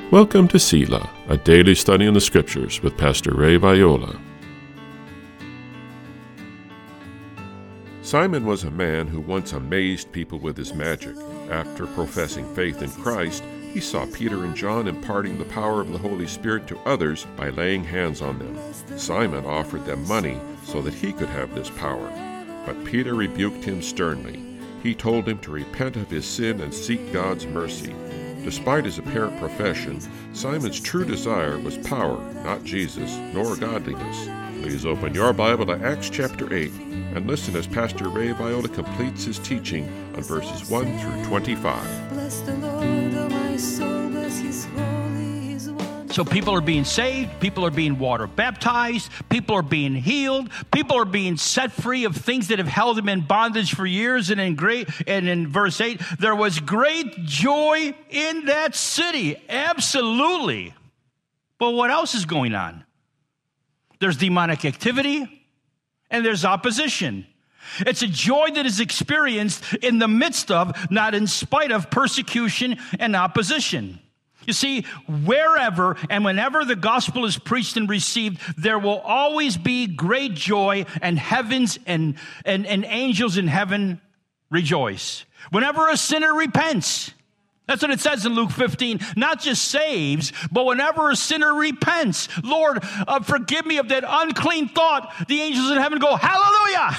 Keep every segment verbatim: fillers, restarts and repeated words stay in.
Welcome to Selah, a daily study in the Scriptures with Pastor Ray Viola. Simon was a man who once amazed people with his magic. After professing faith in Christ, he saw Peter and John imparting the power of the Holy Spirit to others by laying hands on them. Simon offered them money so that he could have this power, but Peter rebuked him sternly. He told him to repent of his sin and seek God's mercy. Despite his apparent profession, Simon's true desire was power, not Jesus, nor godliness. Please open your Bible to Acts chapter eight and listen as Pastor Ray Viola completes his teaching on verses one through twenty-five. Bless the Lord, O my soul, bless his holy, his wonderful. So people are being saved, people are being water baptized, people are being healed, people are being set free of things that have held them in bondage for years. And in great and in verse eight, there was great joy in that city. Absolutely. But what else is going on? There's demonic activity and there's opposition. It's a joy that is experienced in the midst of, not in spite of, persecution and opposition. You see, wherever and whenever the gospel is preached and received, there will always be great joy, and heavens and, and, and angels in heaven rejoice. Whenever a sinner repents, that's what it says in Luke fifteen, not just saves, but whenever a sinner repents, Lord, uh, forgive me of that unclean thought, the angels in heaven go, hallelujah!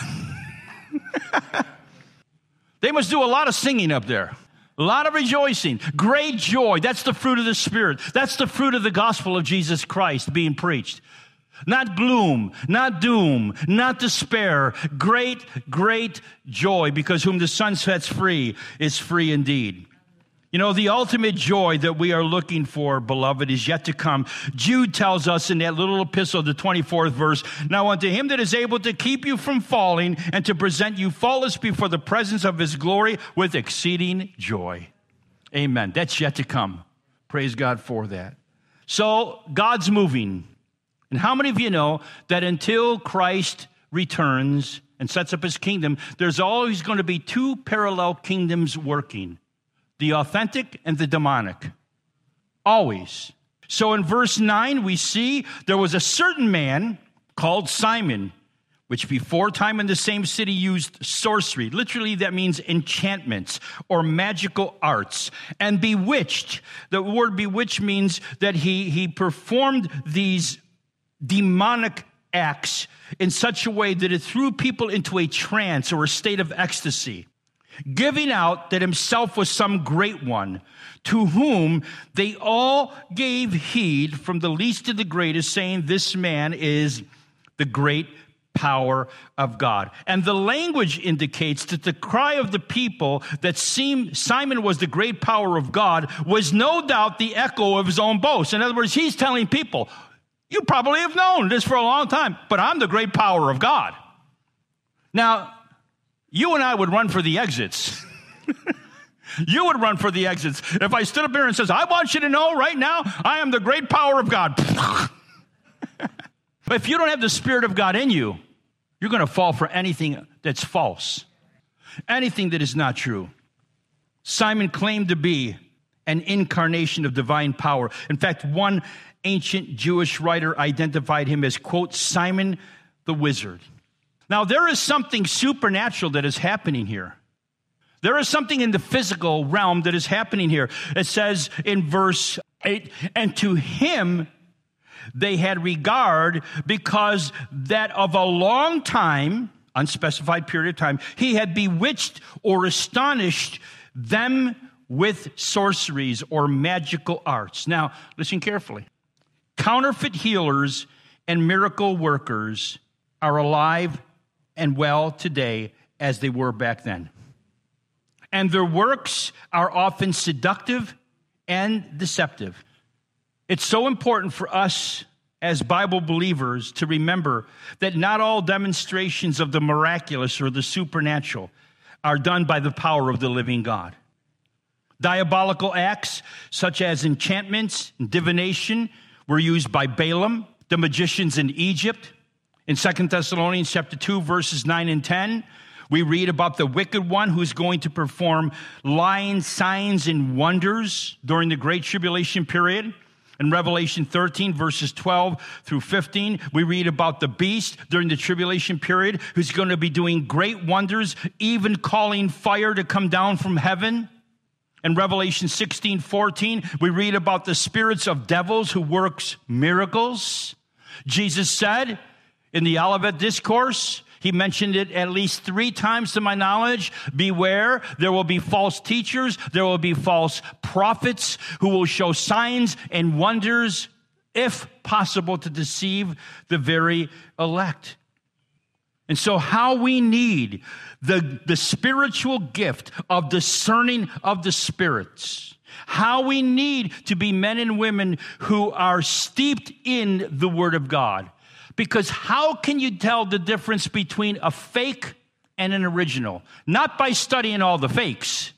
They must do a lot of singing up there. A lot of rejoicing, great joy. That's the fruit of the Spirit. That's the fruit of the gospel of Jesus Christ being preached. Not gloom, not doom, not despair. Great, great joy, because whom the Son sets free is free indeed. You know, the ultimate joy that we are looking for, beloved, is yet to come. Jude tells us in that little epistle, the twenty-fourth verse, now unto him that is able to keep you from falling and to present you faultless before the presence of his glory with exceeding joy. Amen. That's yet to come. Praise God for that. So God's moving. And how many of you know that until Christ returns and sets up his kingdom, there's always going to be two parallel kingdoms working? The authentic and the demonic. Always. So in verse nine, we see there was a certain man called Simon, which before time in the same city used sorcery. Literally, that means enchantments or magical arts. And bewitched. The word bewitched means that he, he performed these demonic acts in such a way that it threw people into a trance or a state of ecstasy, giving out that himself was some great one, to whom they all gave heed, from the least to the greatest, saying, this man is the great power of God. And the language indicates that the cry of the people that seemed Simon was the great power of God was no doubt the echo of his own boast. In other words, he's telling people, you probably have known this for a long time, but I'm the great power of God. Now, you and I would run for the exits. You would run for the exits. If I stood up here and says, I want you to know right now, I am the great power of God. But if you don't have the Spirit of God in you, you're going to fall for anything that's false, anything that is not true. Simon claimed to be an incarnation of divine power. In fact, one ancient Jewish writer identified him as, quote, Simon the Wizard. Now, there is something supernatural that is happening here. There is something in the physical realm that is happening here. It says in verse eight, and to him they had regard because that of a long time, unspecified period of time, he had bewitched or astonished them with sorceries or magical arts. Now, listen carefully. Counterfeit healers and miracle workers are alive and well today as they were back then. And their works are often seductive and deceptive. It's so important for us as Bible believers to remember that not all demonstrations of the miraculous or the supernatural are done by the power of the living God. Diabolical acts such as enchantments and divination were used by Balaam, the magicians in Egypt. In Second Thessalonians chapter two, verses nine and ten, We read about the wicked one who's going to perform lying signs and wonders during the Great Tribulation period. In Revelation thirteen, verses twelve through fifteen, we read about the beast during the tribulation period who's going to be doing great wonders, even calling fire to come down from heaven. In Revelation sixteen, fourteen, we read about the spirits of devils who works miracles. Jesus said in the Olivet Discourse, he mentioned it at least three times to my knowledge. Beware, there will be false teachers, there will be false prophets who will show signs and wonders, if possible, to deceive the very elect. And so how we need the, the spiritual gift of discerning of the spirits. How we need to be men and women who are steeped in the Word of God. Because how can you tell the difference between a fake and an original? Not by studying all the fakes,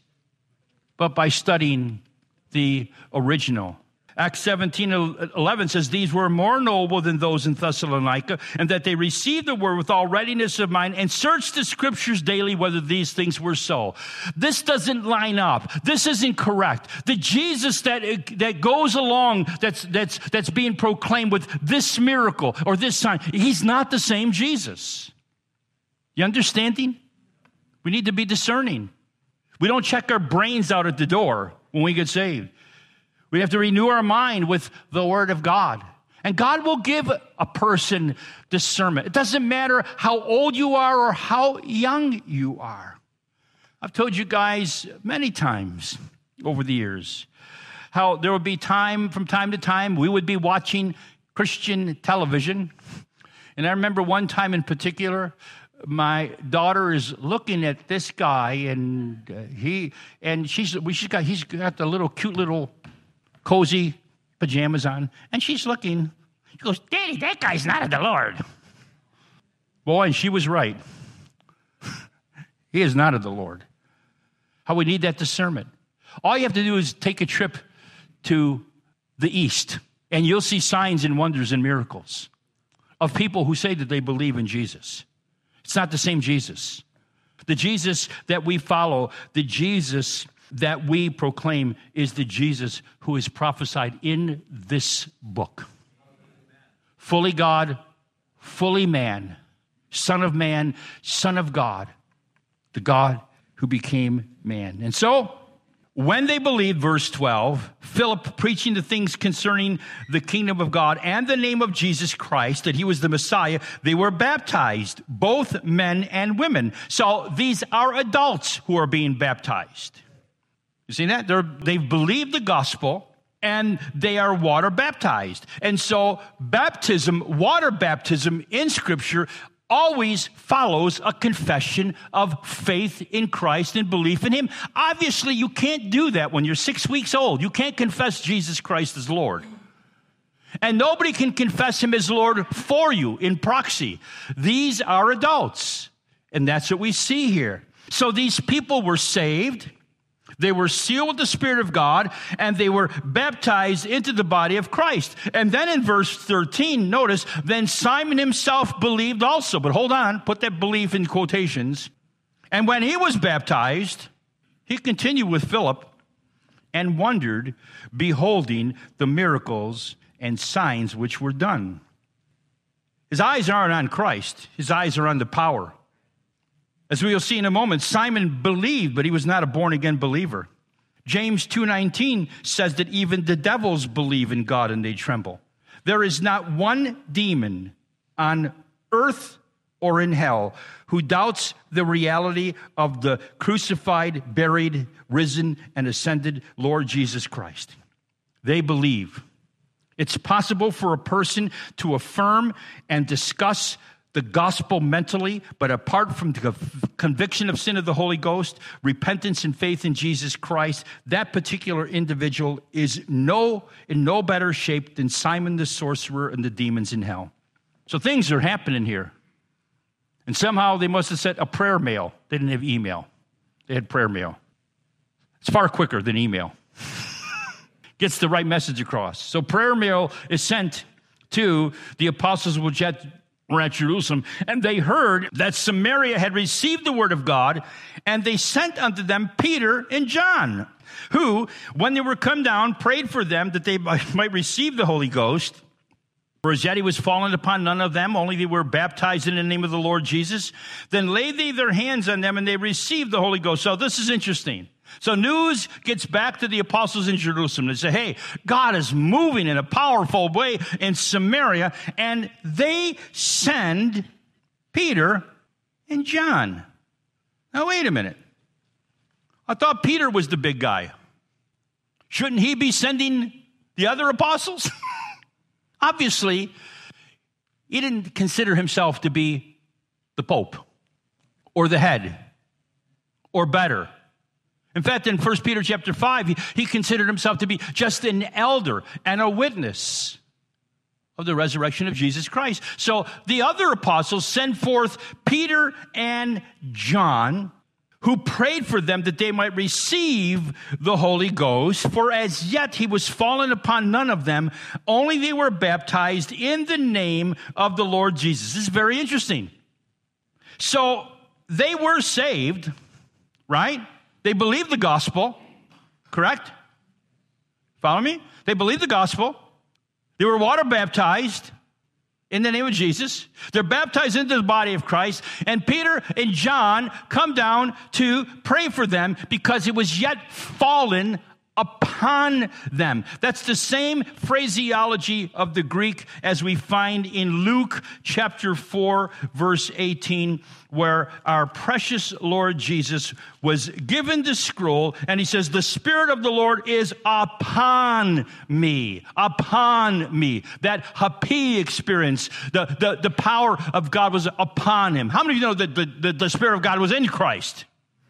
but by studying the original. Acts seventeen eleven says, these were more noble than those in Thessalonica, and that they received the word with all readiness of mind and searched the scriptures daily whether these things were so. This doesn't line up. This isn't correct. The Jesus that, that goes along, that's, that's, that's being proclaimed with this miracle or this sign, he's not the same Jesus. You understanding? We need to be discerning. We don't check our brains out at the door when we get saved. We have to renew our mind with the Word of God. And God will give a person discernment. It doesn't matter how old you are or how young you are. I've told you guys many times over the years how there would be time from time to time we would be watching Christian television. And I remember one time in particular, my daughter is looking at this guy, and uh, he and she's we she's got he's got the little cute little cozy pajamas on, and she's looking. She goes, Daddy, that guy's not of the Lord. Boy, and she was right. He is not of the Lord. How we need that discernment. All you have to do is take a trip to the East, and you'll see signs and wonders and miracles of people who say that they believe in Jesus. It's not the same Jesus. The Jesus that we follow, the Jesus that we proclaim, is the Jesus who is prophesied in this book. Fully God, fully man, Son of man, Son of God, the God who became man. And so, when they believed, verse twelve, Philip preaching the things concerning the kingdom of God and the name of Jesus Christ, that he was the Messiah, they were baptized, both men and women. So these are adults who are being baptized. You see that? They're, they've believed the gospel, and they are water baptized. And so baptism, water baptism in Scripture always follows a confession of faith in Christ and belief in him. Obviously, you can't do that when you're six weeks old. You can't confess Jesus Christ as Lord. And nobody can confess him as Lord for you in proxy. These are adults. And that's what we see here. So these people were saved. They were sealed with the Spirit of God, and they were baptized into the body of Christ. And then in verse thirteen, notice, then Simon himself believed also. But hold on, put that belief in quotations. And when he was baptized, he continued with Philip and wondered, beholding the miracles and signs which were done. His eyes aren't on Christ. His eyes are on the power. As we will see in a moment, Simon believed, but he was not a born-again believer. James two nineteen says that even the devils believe in God and they tremble. There is not one demon on earth or in hell who doubts the reality of the crucified, buried, risen, and ascended Lord Jesus Christ. They believe. It's possible for a person to affirm and discuss the gospel mentally, but apart from the conviction of sin of the Holy Ghost, repentance and faith in Jesus Christ, that particular individual is no in no better shape than Simon the sorcerer and the demons in hell. So things are happening here. And somehow they must have sent a prayer mail. They didn't have email. They had prayer mail. It's far quicker than email. Gets the right message across. So prayer mail is sent to the apostles which had were at Jerusalem, and they heard that Samaria had received the word of God, and they sent unto them Peter and John, who, when they were come down, prayed for them that they might receive the Holy Ghost. For as yet he was fallen upon none of them, only they were baptized in the name of the Lord Jesus. Then laid they their hands on them, and they received the Holy Ghost. So this is interesting. So news gets back to the apostles in Jerusalem. They say, hey, God is moving in a powerful way in Samaria, and they send Peter and John. Now, wait a minute. I thought Peter was the big guy. Shouldn't he be sending the other apostles? Obviously, he didn't consider himself to be the Pope or the head or better. In fact, in First Peter chapter five, he, he considered himself to be just an elder and a witness of the resurrection of Jesus Christ. So the other apostles send forth Peter and John, who prayed for them that they might receive the Holy Ghost. For as yet he was fallen upon none of them, only they were baptized in the name of the Lord Jesus. This is very interesting. So they were saved, right? They believed the gospel, correct? Follow me? They believed the gospel. They were water baptized in the name of Jesus. They're baptized into the body of Christ. And Peter and John come down to pray for them because it was yet fallen upon them. That's the same phraseology of the Greek as we find in Luke chapter four, verse eighteen, where our precious Lord Jesus was given the scroll, and he says, the Spirit of the Lord is upon me, upon me. That hapi experience, the, the, the power of God was upon him. How many of you know that the, the, the Spirit of God was in Christ?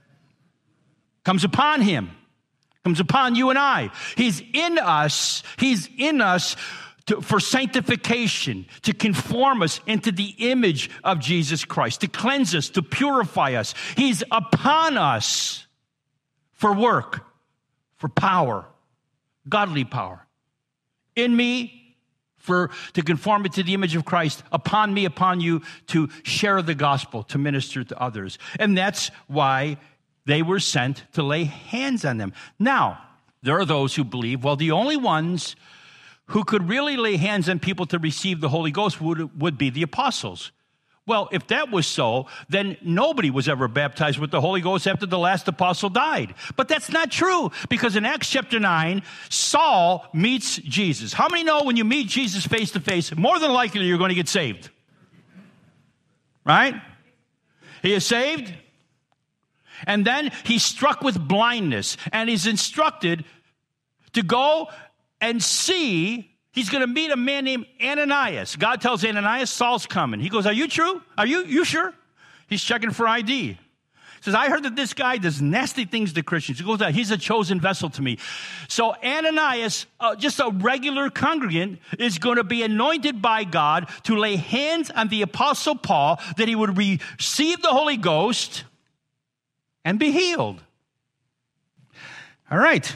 Comes upon him. Comes upon you and I. He's in us. He's in us to, for sanctification, to conform us into the image of Jesus Christ, to cleanse us, to purify us. He's upon us for work, for power, godly power. In me, for to conform it to the image of Christ, upon me, upon you, to share the gospel, to minister to others. And that's why they were sent to lay hands on them. Now, there are those who believe, well, the only ones who could really lay hands on people to receive the Holy Ghost would, would be the apostles. Well, if that was so, then nobody was ever baptized with the Holy Ghost after the last apostle died. But that's not true, because in Acts chapter nine, Saul meets Jesus. How many know when you meet Jesus face to face, more than likely you're going to get saved? Right? He is saved. And then he's struck with blindness, and he's instructed to go and see. He's going to meet a man named Ananias. God tells Ananias, Saul's coming. He goes, are you true? Are you, you sure? He's checking for I D. He says, I heard that this guy does nasty things to Christians. He goes, he's a chosen vessel to me. So Ananias, uh, just a regular congregant, is going to be anointed by God to lay hands on the Apostle Paul, that he would receive the Holy Ghost and be healed. All right.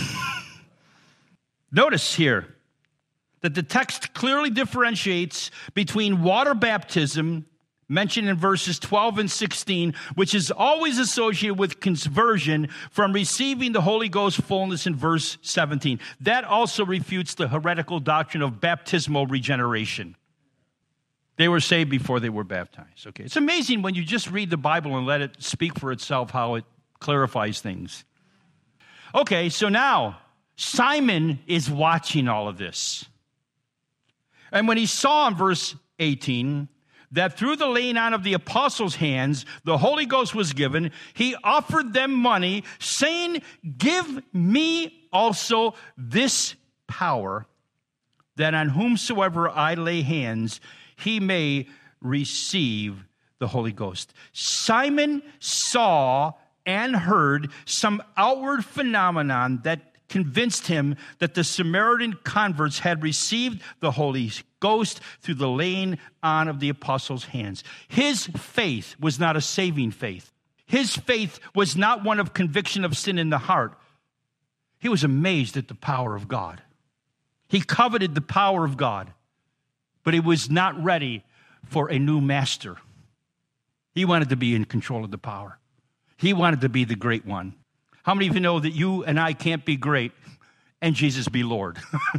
Notice here that the text clearly differentiates between water baptism, mentioned in verses twelve and sixteen, which is always associated with conversion, from receiving the Holy Ghost fullness in verse seventeen. That also refutes the heretical doctrine of baptismal regeneration. They were saved before they were baptized. Okay, it's amazing when you just read the Bible and let it speak for itself how it clarifies things. Okay, so now Simon is watching all of this. And when he saw in verse eighteen that through the laying on of the apostles' hands the Holy Ghost was given, he offered them money, saying, give me also this power, that on whomsoever I lay hands, he may receive the Holy Ghost. Simon saw and heard some outward phenomenon that convinced him that the Samaritan converts had received the Holy Ghost through the laying on of the apostles' hands. His faith was not a saving faith. His faith was not one of conviction of sin in the heart. He was amazed at the power of God. He coveted the power of God, but he was not ready for a new master. He wanted to be in control of the power. He wanted to be the great one. How many of you know that you and I can't be great and Jesus be Lord?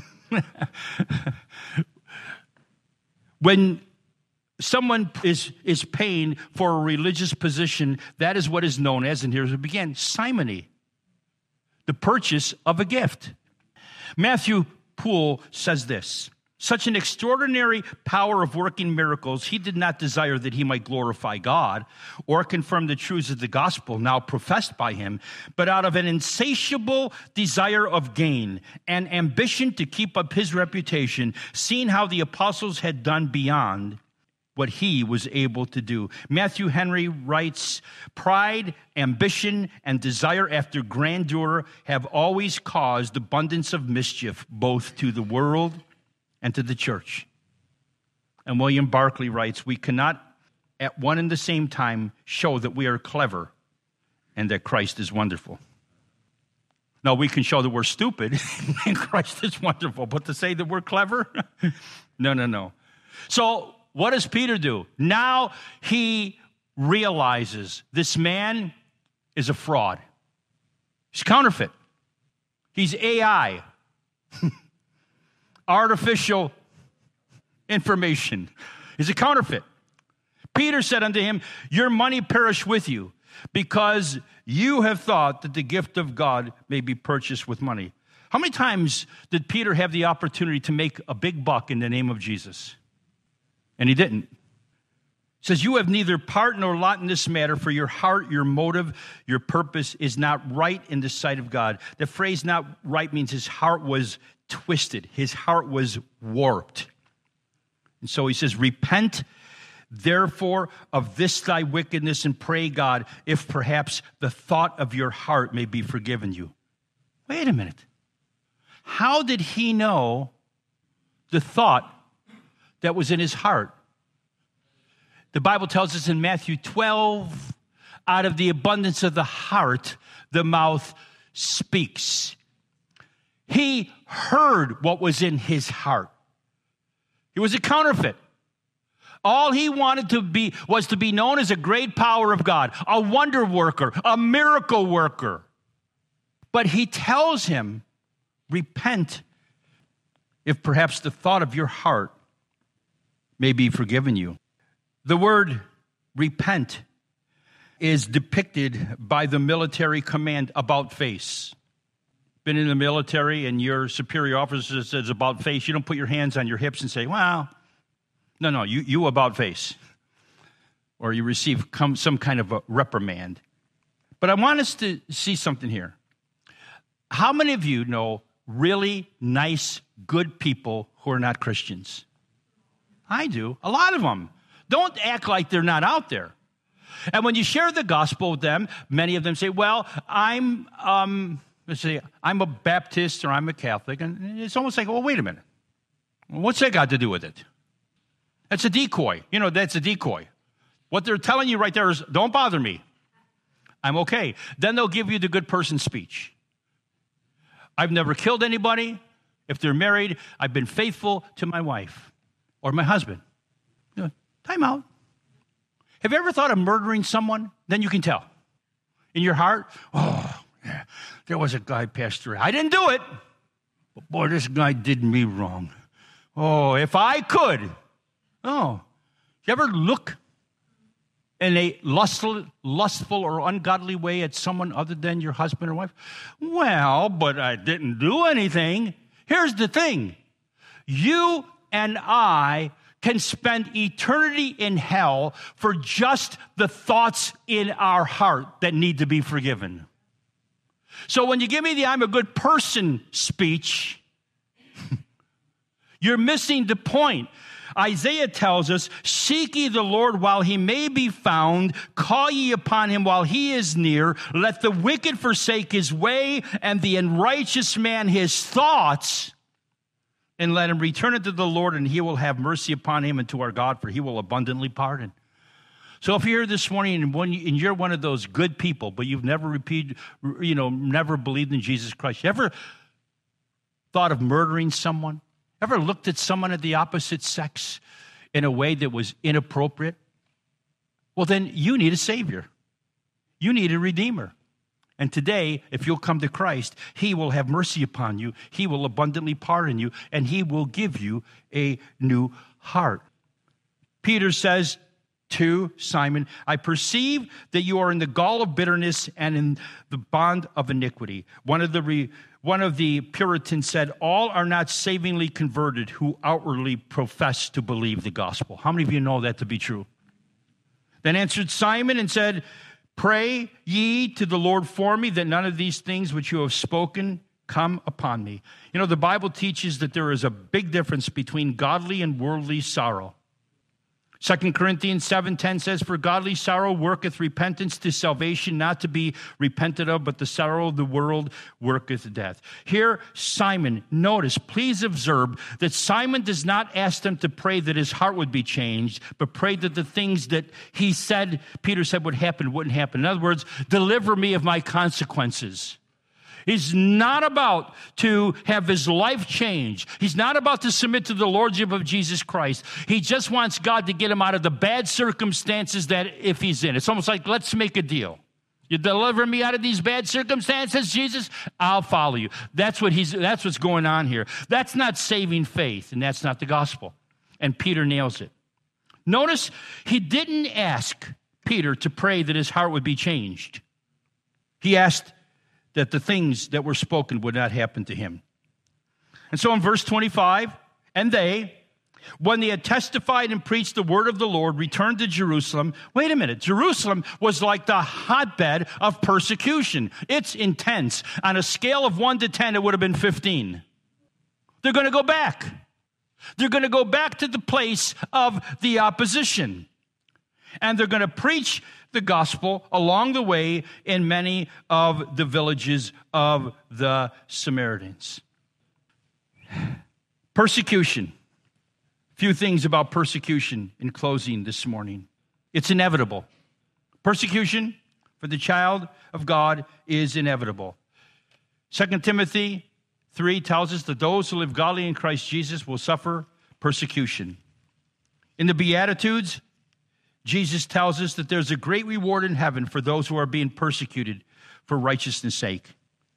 When someone is, is paying for a religious position, that is what is known as, and here's it began, simony, the purchase of a gift. Matthew Poole says this: such an extraordinary power of working miracles, he did not desire that he might glorify God or confirm the truths of the gospel now professed by him, but out of an insatiable desire of gain and ambition to keep up his reputation, seeing how the apostles had done beyond what he was able to do. Matthew Henry writes, pride, ambition, and desire after grandeur have always caused abundance of mischief, both to the world and to the church. And William Barclay writes, we cannot at one and the same time show that we are clever and that Christ is wonderful. Now, we can show that we're stupid and Christ is wonderful, but to say that we're clever? No, no, no. So, what does Peter do? Now he realizes this man is a fraud. He's counterfeit. He's A I. Artificial information. He's a counterfeit. Peter said unto him, your money perish with you, because you have thought that the gift of God may be purchased with money. How many times did Peter have the opportunity to make a big buck in the name of Jesus? And he didn't. It says, you have neither part nor lot in this matter, for your heart, your motive, your purpose is not right in the sight of God. The phrase not right means his heart was twisted. His heart was warped. And so he says, repent therefore of this thy wickedness, and pray God, if perhaps the thought of your heart may be forgiven you. Wait a minute. How did he know the thought that was in his heart? The Bible tells us in Matthew twelve, out of the abundance of the heart, the mouth speaks. He heard what was in his heart. He was a counterfeit. All he wanted to be was to be known as a great power of God, a wonder worker, a miracle worker. But he tells him, repent, if perhaps the thought of your heart may be forgiven you. The word repent is depicted by the military command about face. Been in the military and your superior officer says about face, you don't put your hands on your hips and say, well, no, no, you, you about face. Or you receive some kind of a reprimand. But I want us to see something here. How many of you know really nice, good people who are not Christians? I do. A lot of them. Don't act like they're not out there. And when you share the gospel with them, many of them say, well, I'm, um, let's say, I'm a Baptist or I'm a Catholic. And it's almost like, well, wait a minute. What's that got to do with it? That's a decoy. You know, that's a decoy. What they're telling you right there is, don't bother me. I'm okay. Then they'll give you the good person speech. I've never killed anybody. If they're married, I've been faithful to my wife or my husband. You know, time out. Have you ever thought of murdering someone? Then you can tell. In your heart, oh, yeah, there was a guy passed through. I didn't do it. But boy, this guy did me wrong. Oh, if I could. Oh, you ever look in a lustful, lustful or ungodly way at someone other than your husband or wife? Well, but I didn't do anything. Here's the thing. You and I can spend eternity in hell for just the thoughts in our heart that need to be forgiven. So when you give me the I'm a good person speech, you're missing the point. Isaiah tells us, seek ye the Lord while he may be found, call ye upon him while he is near, let the wicked forsake his way, and the unrighteous man his thoughts, and let him return unto the Lord, and he will have mercy upon him and to our God, for he will abundantly pardon. So if you're here this morning and, when you, and you're one of those good people, but you've never repeated, you know, never believed in Jesus Christ, you ever thought of murdering someone? Ever looked at someone of the opposite sex in a way that was inappropriate, well, then you need a Savior. You need a Redeemer. And today, if you'll come to Christ, He will have mercy upon you. He will abundantly pardon you, and He will give you a new heart. Peter says to Simon, I perceive that you are in the gall of bitterness and in the bond of iniquity. One of the re, one of the Puritans said, all are not savingly converted who outwardly profess to believe the gospel. How many of you know that to be true? Then answered Simon and said, pray ye to the Lord for me, that none of these things which you have spoken come upon me. You know, the Bible teaches that there is a big difference between godly and worldly sorrow. Second Corinthians seven ten says, for godly sorrow worketh repentance to salvation, not to be repented of, but the sorrow of the world worketh death. Here, Simon, notice, please observe that Simon does not ask them to pray that his heart would be changed, but pray that the things that he said, Peter said would happen, wouldn't happen. In other words, deliver me of my consequences. He's not about to have his life change. He's not about to submit to the lordship of Jesus Christ. He just wants God to get him out of the bad circumstances that if he's in. It's almost like, let's make a deal. You deliver me out of these bad circumstances, Jesus, I'll follow you. That's what he's. That's what's going on here. That's not saving faith, and that's not the gospel. And Peter nails it. Notice he didn't ask Peter to pray that his heart would be changed. He asked that the things that were spoken would not happen to him. And so in verse twenty-five, and they, when they had testified and preached the word of the Lord, returned to Jerusalem. Wait a minute. Jerusalem was like the hotbed of persecution. It's intense. On a scale of one to ten, it would have been fifteen. They're going to go back. They're going to go back to the place of the opposition. And they're going to preach the gospel along the way in many of the villages of the Samaritans. Persecution. A few things about persecution in closing this morning. It's inevitable. Persecution for the child of God is inevitable. Second Timothy three tells us that those who live godly in Christ Jesus will suffer persecution. In the Beatitudes, Jesus tells us that there's a great reward in heaven for those who are being persecuted for righteousness' sake.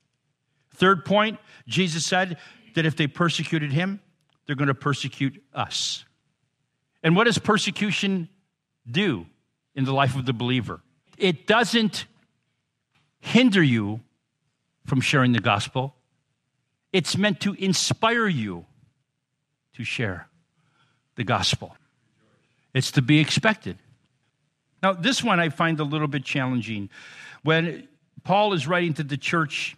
Third point, Jesus said that if they persecuted him, they're going to persecute us. And what does persecution do in the life of the believer? It doesn't hinder you from sharing the gospel. It's meant to inspire you to share the gospel. It's to be expected. Now, this one I find a little bit challenging. When Paul is writing to the church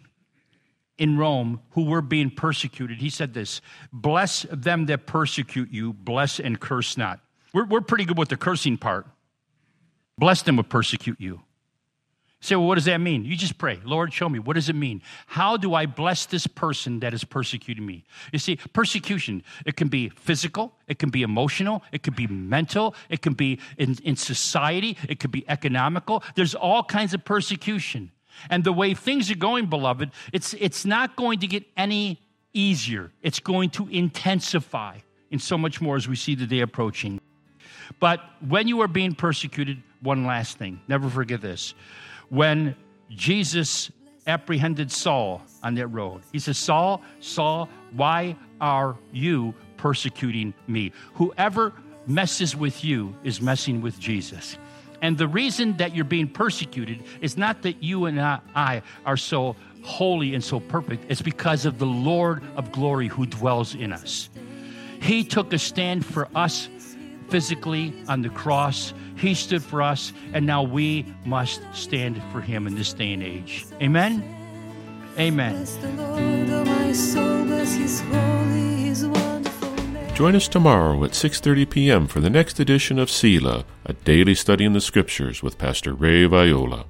in Rome who were being persecuted, he said this, bless them that persecute you, bless and curse not. We're, we're pretty good with the cursing part. Bless them that persecute you. You say, well, what does that mean? You just pray, Lord, show me. What does it mean? How do I bless this person that is persecuting me? You see, persecution, it can be physical, it can be emotional, it can be mental, it can be in, in society, it could be economical. There's all kinds of persecution. And the way things are going, beloved, it's, it's not going to get any easier. It's going to intensify in so much more as we see the day approaching. But when you are being persecuted, one last thing, never forget this. When Jesus apprehended Saul on that road, he says, Saul, Saul, why are you persecuting me? Whoever messes with you is messing with Jesus. And the reason that you're being persecuted is not that you and I are so holy and so perfect. It's because of the Lord of glory who dwells in us. He took a stand for us physically on the cross. He stood for us, and now we must stand for him in this day and age. Amen? Amen. Bless the Lord, oh my soul, bless his holy, his wonderful name. Join us tomorrow at six thirty p.m. for the next edition of Selah, a daily study in the Scriptures with Pastor Ray Viola.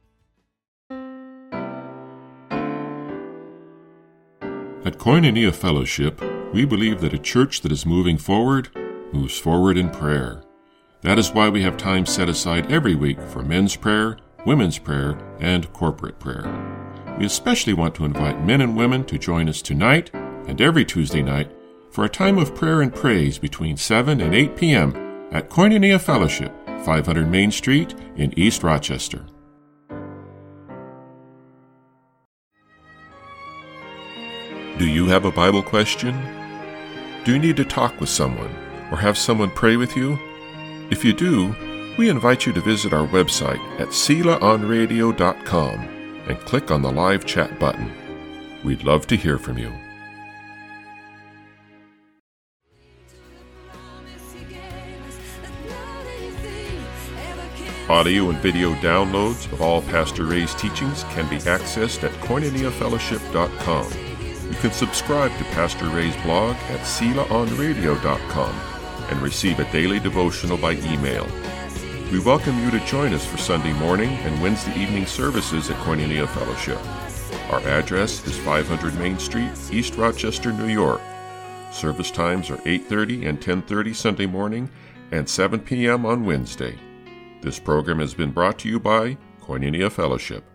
At Koinonia Fellowship, we believe that a church that is moving forward moves forward in prayer. That is why we have time set aside every week for men's prayer, women's prayer, and corporate prayer. We especially want to invite men and women to join us tonight and every Tuesday night for a time of prayer and praise between seven and eight p.m. at Koinonia Fellowship, five hundred Main Street in East Rochester. Do you have a Bible question? Do you need to talk with someone or have someone pray with you? If you do, we invite you to visit our website at sela on radio dot com and click on the live chat button. We'd love to hear from you. Audio and video downloads of all Pastor Ray's teachings can be accessed at koinonia fellowship dot com. You can subscribe to Pastor Ray's blog at sela on radio dot com and receive a daily devotional by email. We welcome you to join us for Sunday morning and Wednesday evening services at Koinonia Fellowship. Our address is five hundred Main Street, East Rochester, New York. Service times are eight thirty and ten thirty Sunday morning and seven p.m. on Wednesday. This program has been brought to you by Koinonia Fellowship.